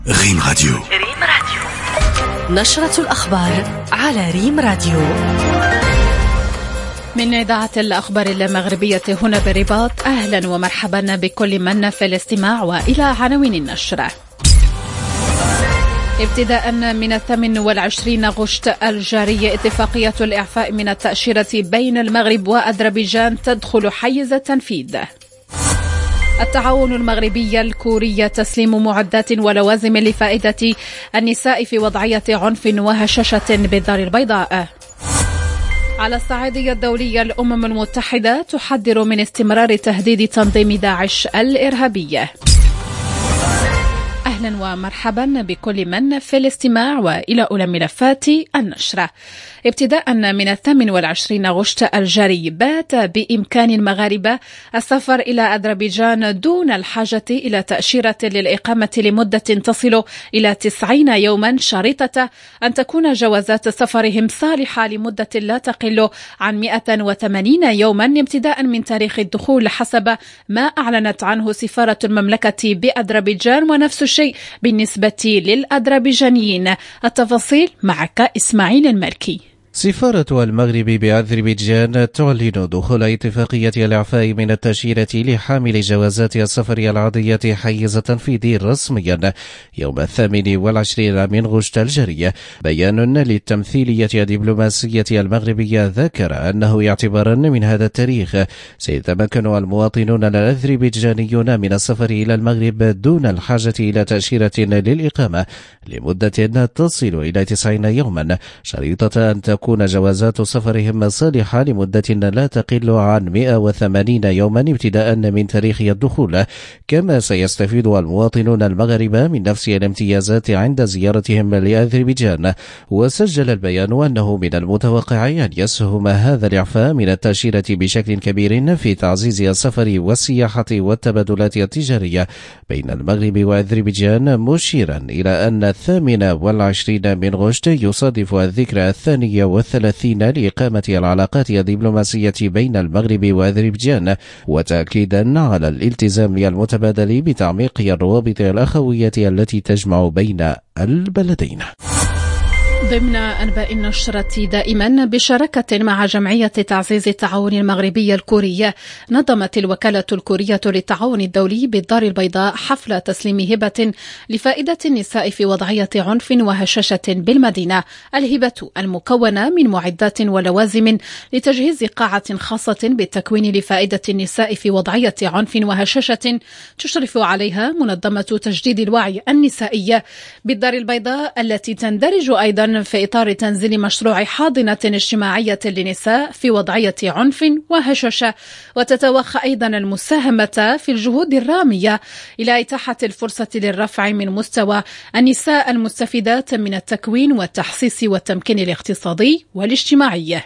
ريم راديو. نشرة الأخبار على ريم راديو. من إذاعة الأخبار المغربية هنا بالرباط، أهلا ومرحبا بكل من في الاستماع، وإلى عناوين النشرة. ابتداء من 28 غشت الجاري، اتفاقية الإعفاء من التأشيرة بين المغرب وأذربيجان تدخل حيز التنفيذ. التعاون المغربي الكوري تسليم معدات ولوازم لفائدة النساء في وضعية عنف وهشاشة بالدار البيضاء. على الصعيد الدولي، الأمم المتحدة تحذر من استمرار تهديد تنظيم داعش الإرهابي. أهلا ومرحبا بكل من في الاستماع، وإلى أولى ملفات النشرة. ابتداء من 28 غشت الجاري، بات بإمكان المغاربة السفر إلى أذربيجان دون الحاجة إلى تأشيرة للإقامة لمدة تصل إلى 90 يوما، شريطة أن تكون جوازات سفرهم صالحة لمدة لا تقل عن 180 يوما ابتداء من تاريخ الدخول، حسب ما أعلنت عنه سفارة المملكة بأذربيجان، ونفس الشيء بالنسبة للأذربيجانيين. التفاصيل معك إسماعيل المالكي. سفارة المغرب بأذربيجان تعلن دخول اتفاقية الإعفاء من التأشيرة لحامل جوازات السفر العادية حيز تنفيذ رسميا يوم 28 من غشت الجاري. بيان للتمثيلية الدبلوماسية المغربية ذكر أنه اعتبارا من هذا التاريخ سيتمكن المواطنون الأذربيجانيون من السفر إلى المغرب دون الحاجة إلى تأشيرة للإقامة لمدة تصل إلى 90 يوما، شريطة أن تكون جوازات سفرهم صالحة لمدة لا تقل عن 180 يوما ابتداء من تاريخ الدخول. كما سيستفيد المواطنون المغاربة من نفس الامتيازات عند زيارتهم لأذربيجان. وسجل البيان أنه من المتوقع أن يسهم هذا الإعفاء من التأشيرة بشكل كبير في تعزيز السفر والسياحة والتبادلات التجارية بين المغرب وأذربيجان، مشيرا إلى أن 28 من غشت يصادف الذكرى 32 لإقامة العلاقات الدبلوماسية بين المغرب وأذربيجان، وتأكيدا على الالتزام المتبادل بتعميق الروابط الأخوية التي تجمع بين البلدين. ضمن أنباء النشرة دائما، بشراكة مع جمعية تعزيز التعاون المغربي الكوري، نظمت الوكالة الكورية للتعاون الدولي بالدار البيضاء حفل تسليم هبة لفائدة النساء في وضعية عنف وهشاشة بالمدينة. الهبة المكونة من معدات ولوازم لتجهيز قاعة خاصة بالتكوين لفائدة النساء في وضعية عنف وهشاشة تشرف عليها منظمة تجديد الوعي النسائي بالدار البيضاء، التي تندرج أيضا في إطار تنزيل مشروع حاضنة اجتماعية للنساء في وضعية عنف وهشاشة، وتتوخى أيضا المساهمة في الجهود الرامية إلى إتاحة الفرصة للرفع من مستوى النساء المستفيدات من التكوين والتحسيس والتمكين الاقتصادي والاجتماعي.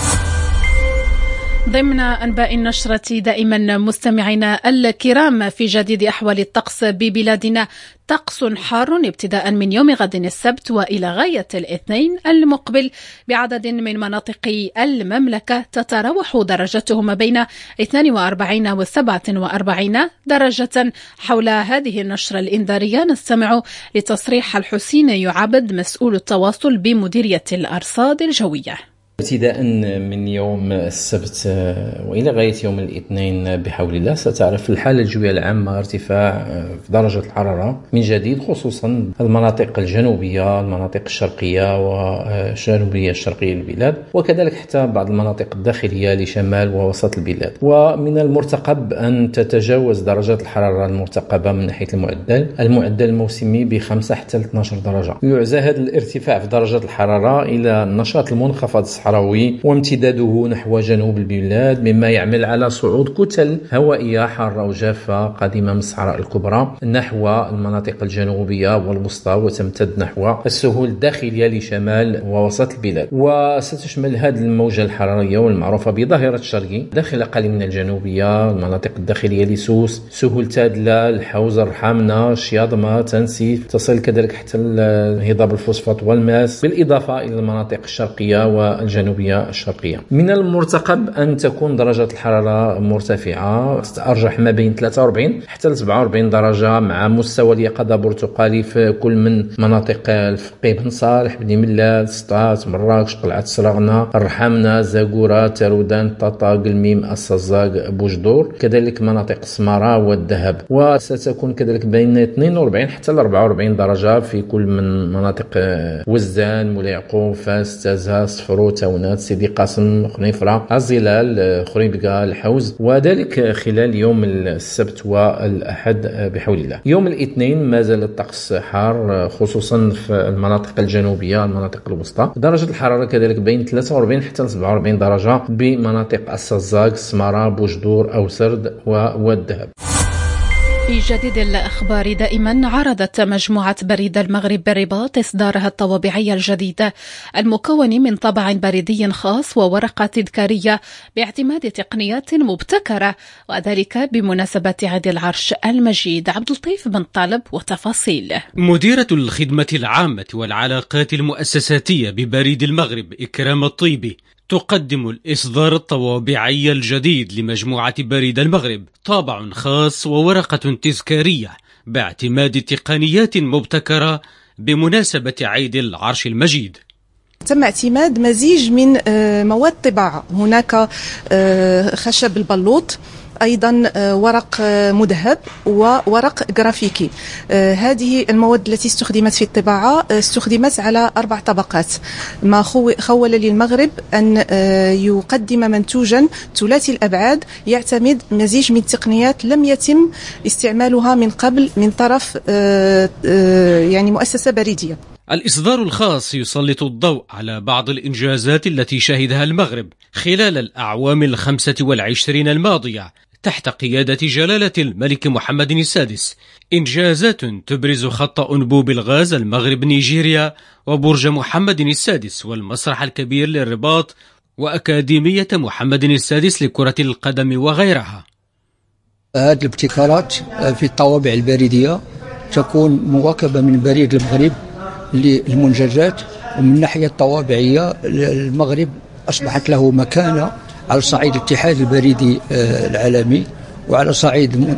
ضمن أنباء النشرة دائما مستمعينا الكرام، في جديد أحوال الطقس ببلادنا، طقس حار ابتداء من يوم غد السبت وإلى غاية الاثنين المقبل بعدد من مناطق المملكة، تتراوح درجتهم ما بين 42 و 47 درجة. حول هذه النشرة الإنذارية نستمع لتصريح الحسين يعبد، مسؤول التواصل بمديرية الأرصاد الجوية. ابتداء من يوم السبت وإلى غاية يوم الاثنين بحول الله ستعرف الحالة الجوية العامة ارتفاع في درجة الحرارة من جديد، خصوصا المناطق الجنوبية، المناطق الشرقية وشمالية الشرقية للبلاد، وكذلك حتى بعض المناطق الداخلية لشمال ووسط البلاد. ومن المرتقب أن تتجاوز درجات الحرارة المرتقبة من ناحية المعدل الموسمي ب5 حتى 12 درجة. يعزى هذا الارتفاع في درجة الحرارة إلى النشاط المنخفض الصحراوي وامتداده نحو جنوب البلاد، مما يعمل على صعود كتل هوائية حارة وجافة قادمة من الصحراء الكبرى نحو المناطق الجنوبية والوسطى، وتمتد نحو السهول الداخلية لشمال ووسط البلاد. وستشمل هذه الموجة الحرارية والمعروفة بظاهرة الشرقي داخل قليل من الجنوبية، المناطق الداخلية لسوس، سهول تادلة، الحوزر، حامنة، شياضمة، تنسيف، تصل كذلك حتى الهضاب الفوسفات والماس، بالإضافة إلى المناطق الشرقية والجنوبية الجنوبية الشرقية. من المرتقب أن تكون درجة الحرارة مرتفعة، تتأرجح ما بين 43 حتى 47 درجة، مع مستوى اليقظة برتقالي في كل من مناطق الفقيه بن صالح، بني ملال، سطات، مراكش، قلعة سراغنا، الرحامنة، زاكورة، تارودان، طاطا، قلميم، السزاق، بوجدور، كذلك مناطق السمارة والذهب. وستكون كذلك بين 42 حتى 44 درجة في كل من مناطق وزان، مولاي يعقوب، فاس، تازها، صفرو، تاونات، سيدي قاسم، خنيفرة، الزلال، خريبكا، الحوز، وذلك خلال يوم السبت والأحد بحول الله. يوم الاثنين ما زال الطقس حار خصوصا في المناطق الجنوبية، المناطق الوسطى. درجة الحرارة كذلك بين 43 حتى 47 درجة بمناطق السزاق، سمارة، بوجدور، أو سرد والذهب. في جديد الأخبار دائما، عرضت مجموعة بريد المغرب بالرباط إصدارها الطوابعي الجديد المكون من طبع بريدي خاص وورقة تذكارية باعتماد تقنيات مبتكرة، وذلك بمناسبة عيد العرش المجيد. عبد اللطيف بن طالب وتفاصيل. مديرة الخدمة العامة والعلاقات المؤسساتية ببريد المغرب إكرام الطيبي تقدم الإصدار الطوابعي الجديد لمجموعة بريد المغرب، طابع خاص وورقة تذكارية باعتماد تقنيات مبتكرة بمناسبة عيد العرش المجيد. تم اعتماد مزيج من مواد طباعة، هناك خشب البلوط، أيضا ورق مذهب وورق جرافيكي. هذه المواد التي استخدمت في الطباعة استخدمت على 4 طبقات، ما خول للمغرب أن يقدم منتوجا ثلاثي الأبعاد يعتمد مزيج من تقنيات لم يتم استعمالها من قبل من طرف يعني مؤسسة بريدية. الإصدار الخاص يسلط الضوء على بعض الإنجازات التي شهدها المغرب خلال الأعوام 25 الماضية تحت قيادة جلالة الملك محمد السادس، إنجازات تبرز خط أنبوب الغاز المغرب نيجيريا وبرج محمد السادس والمسرح الكبير للرباط وأكاديمية محمد السادس لكرة القدم وغيرها. هذه الابتكارات في الطوابع البريدية تكون مواكبة من بريد المغرب للمنجزات، ومن الناحية الطوابعية المغرب أصبحت له مكانة على صعيد الاتحاد البريدي العالمي، وعلى صعيد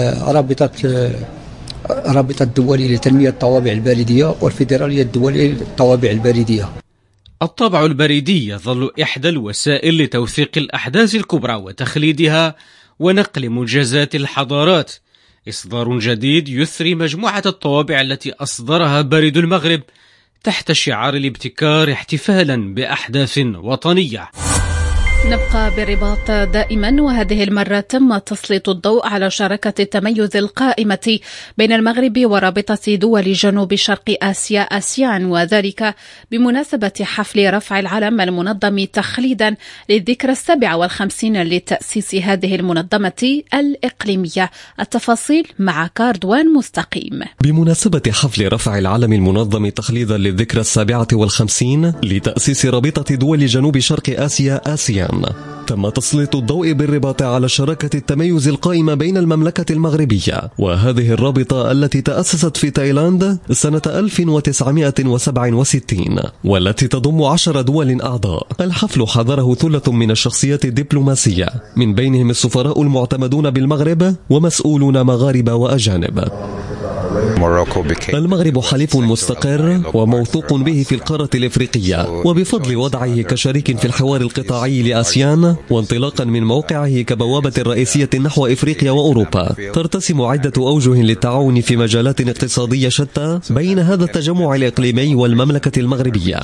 رابطة الدولية لتنمية الطوابع البريدية والفيدرالية الدولية للطوابع البريدية. الطابع البريدي يظل إحدى الوسائل لتوثيق الأحداث الكبرى وتخليدها ونقل منجزات الحضارات. إصدار جديد يثري مجموعة الطوابع التي أصدرها بريد المغرب تحت شعار الابتكار احتفالا بأحداث وطنية. نبقى بالرباط دائما، وهذه المرة تم تسليط الضوء على شراكة التميز القائمة بين المغرب ورابطة دول جنوب شرق آسيا آسيان، وذلك بمناسبة حفل رفع العلم المنظم تخليدا للذكرى 57 لتأسيس هذه المنظمة الإقليمية. التفاصيل مع كاردوان مستقيم. بمناسبة حفل رفع العلم المنظم تخليدا للذكرى 57 لتأسيس رابطة دول جنوب شرق آسيا آسيان، تم تسليط الضوء بالرباط على شراكة التميز القائمة بين المملكة المغربية وهذه الرابطة التي تأسست في تايلاند سنة 1967 والتي تضم 10 دول أعضاء. الحفل حضره ثلة من الشخصيات الدبلوماسية، من بينهم السفراء المعتمدون بالمغرب ومسؤولون مغاربة وأجانب. المغرب حليف مستقر وموثوق به في القارة الإفريقية، وبفضل وضعه كشريك في الحوار القطاعي لآسيان وانطلاقا من موقعه كبوابة رئيسية نحو إفريقيا وأوروبا، ترتسم عدة أوجه للتعاون في مجالات اقتصادية شتى بين هذا التجمع الإقليمي والمملكة المغربية.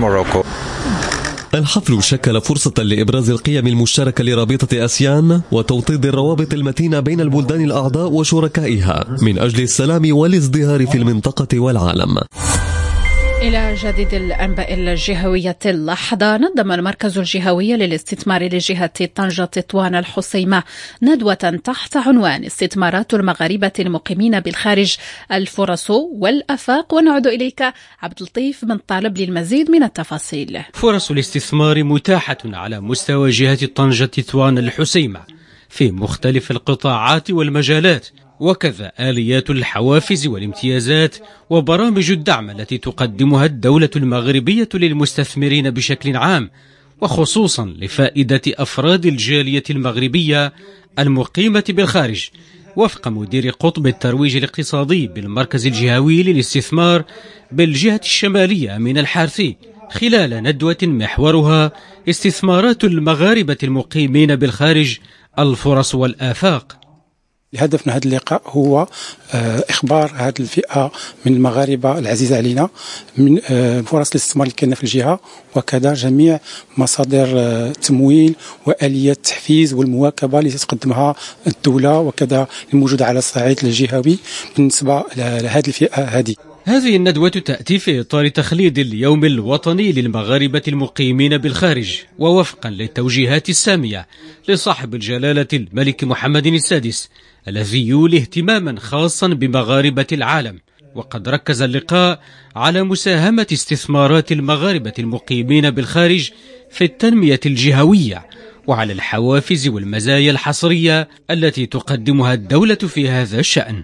الحفل شكل فرصة لإبراز القيم المشتركة لرابطة آسيان وتوطيد الروابط المتينة بين البلدان الأعضاء وشركائها من أجل السلام والازدهار في المنطقة والعالم. إلى جديد الأنباء الجهوية اللحظة، نظم المركز الجهوي للاستثمار لجهة طنجة تطوان الحسيمة ندوة تحت عنوان استثمارات المغاربة المقيمين بالخارج، الفرص والآفاق. ونعود إليك عبد اللطيف بن طالب للمزيد من التفاصيل. فرص الاستثمار متاحة على مستوى جهة طنجة تطوان الحسيمة في مختلف القطاعات والمجالات، وكذا آليات الحوافز والامتيازات وبرامج الدعم التي تقدمها الدولة المغربية للمستثمرين بشكل عام، وخصوصا لفائدة أفراد الجالية المغربية المقيمة بالخارج، وفق مدير قطب الترويج الاقتصادي بالمركز الجهوي للاستثمار بالجهة الشمالية من الحارثي، خلال ندوة محورها استثمارات المغاربة المقيمين بالخارج، الفرص والآفاق. الهدف من هذا اللقاء هو إخبار هذه الفئة من المغاربة العزيزة علينا من فرص الاستثمار اللي كاينة في الجهة، وكذا جميع مصادر التمويل وآليات التحفيز والمواكبة اللي تقدمها الدولة، وكذا الموجودة على الصعيد الجهوي بالنسبة لهذه الفئة هذه. هذه الندوة تأتي في إطار تخليد اليوم الوطني للمغاربة المقيمين بالخارج، ووفقا للتوجيهات السامية لصاحب الجلالة الملك محمد السادس الذي يولي اهتماما خاصا بمغاربة العالم. وقد ركز اللقاء على مساهمة استثمارات المغاربة المقيمين بالخارج في التنمية الجهوية، وعلى الحوافز والمزايا الحصرية التي تقدمها الدولة في هذا الشأن.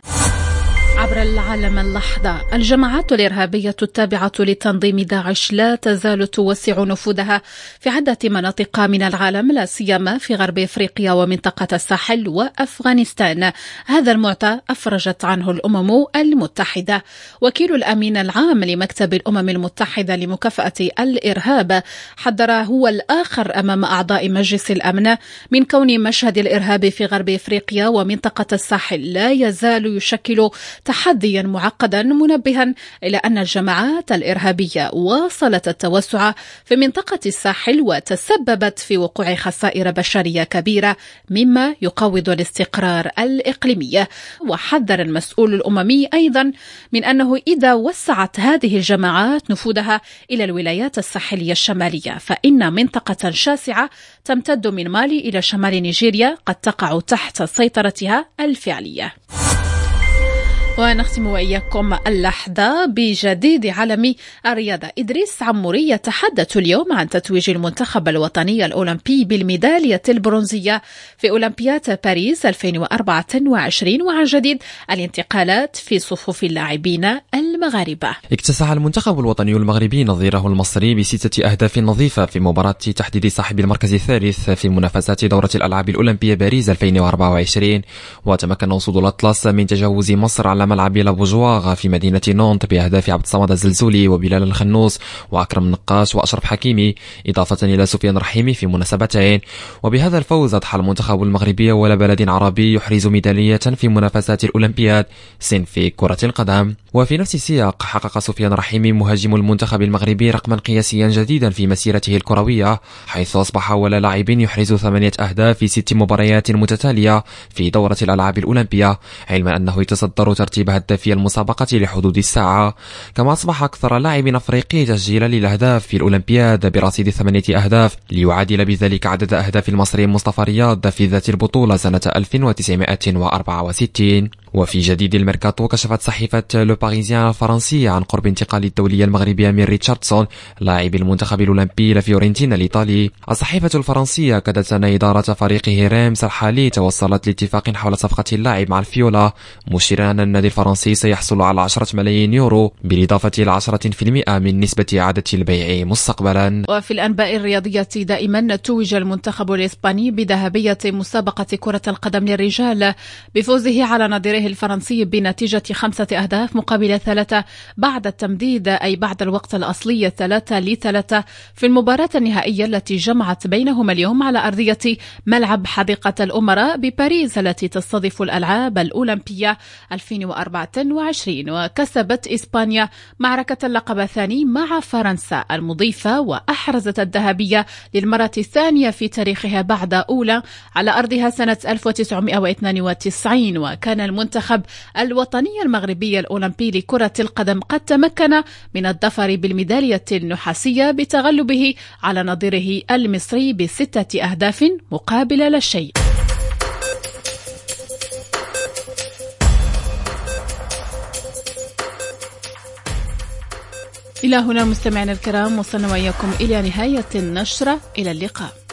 عبر العالم اللحظة، الجماعات الإرهابية التابعة لتنظيم داعش لا تزال توسع نفوذها في عدة مناطق من العالم، لا سيما في غرب إفريقيا ومنطقة الساحل وأفغانستان. هذا المعطى أفرجت عنه الأمم المتحدة. وكيل الأمين العام لمكتب الأمم المتحدة لمكافحة الإرهاب حذر هو الآخر أمام أعضاء مجلس الأمن من كون مشهد الإرهاب في غرب إفريقيا ومنطقة الساحل لا يزال يشكل تحديا معقدا، منبها إلى أن الجماعات الإرهابية واصلت التوسع في منطقة الساحل وتسببت في وقوع خسائر بشرية كبيرة مما يقوض الاستقرار الإقليمي. وحذر المسؤول الأممي أيضا من أنه إذا وسعت هذه الجماعات نفوذها إلى الولايات الساحلية الشمالية فإن منطقة شاسعة تمتد من مالي إلى شمال نيجيريا قد تقع تحت سيطرتها الفعلية. ونختم وإياكم اللحظة بجديد عالمي الرياضة. إدريس عموري يتحدث اليوم عن تتويج المنتخب الوطني الأولمبي بالميدالية البرونزية في أولمبياد باريس 2024، وعن جديد الانتقالات في صفوف اللاعبين المغاربة. اكتسح المنتخب الوطني المغربي نظيره المصري ب6 أهداف نظيفة في مباراة تحديد صاحب المركز الثالث في منافسات دورة الألعاب الأولمبية باريس 2024، وتمكن أسود الأطلس من تجاوز مصر على ملعب لابوجواغ في مدينة نونت بأهداف عبد الصمد الزلزولي وبلال الخنوس وأكرم النقاش وأشرف حكيمي، إضافة إلى سفيان رحيمي في مناسبتين. وبهذا الفوز أضحى المنتخب المغربي ولا بلد عربي يحرز ميدالية في منافسات الأولمبياد صنف كرة القدم. وفي نفس السياق حقق سفيان رحيمي مهاجم المنتخب المغربي رقما قياسيا جديدا في مسيرته الكروية، حيث أصبح ولا لاعب يحرز 8 أهداف في 6 مباريات متتالية في دورة الألعاب الأولمبية، علما أنه يتصدر ترتيب هدافي المسابقة لحدود الساعة. كما أصبح أكثر لاعب أفريقي تسجيلا للأهداف في الأولمبياد برصيد 8 أهداف، ليعادل بذلك عدد أهداف المصري مصطفى رياض في ذات البطولة سنة 1964. وفي جديد الميركاتو كشفت صحيفة لو باريزيان الفرنسية عن قرب انتقال الدولي المغربي أمير ريتشاردسون لاعب المنتخب الأولمبي لفيورنتينا الإيطالي. الصحيفة الفرنسية أكدت أن إدارة فريقه ريمس الحالي توصلت لاتفاق حول صفقة اللاعب مع الفيولا، مشيرا أن النادي الفرنسي سيحصل على 10 ملايين يورو بالإضافة إلى 10% من نسبة إعادة البيع مستقبلا. وفي الأنباء الرياضية دائما، توج المنتخب الإسباني بذهبية مسابقة كرة القدم للرجال بفوزه على نظيره الفرنسي بنتيجة 5 أهداف مقابل 3 بعد التمديد، أي بعد الوقت الأصلي 3-3 في المباراة النهائية التي جمعت بينهما اليوم على أرضية ملعب حديقة الأمراء بباريس التي تستضيف الألعاب الأولمبية 2024. وكسبت إسبانيا معركة اللقب الثاني مع فرنسا المضيفة، وأحرزت الذهبية للمرة الثانية في تاريخها بعد أولى على أرضها سنة 1992. وكان المنتخب الوطني المغربي الأولمبي لكرة القدم قد تمكن من الظفر بالميدالية النحاسية بتغلبه على نظيره المصري ب6 أهداف مقابل لا شيء. إلى هنا مستمعينا الكرام وصلنا وإياكم إلى نهاية النشرة. إلى اللقاء.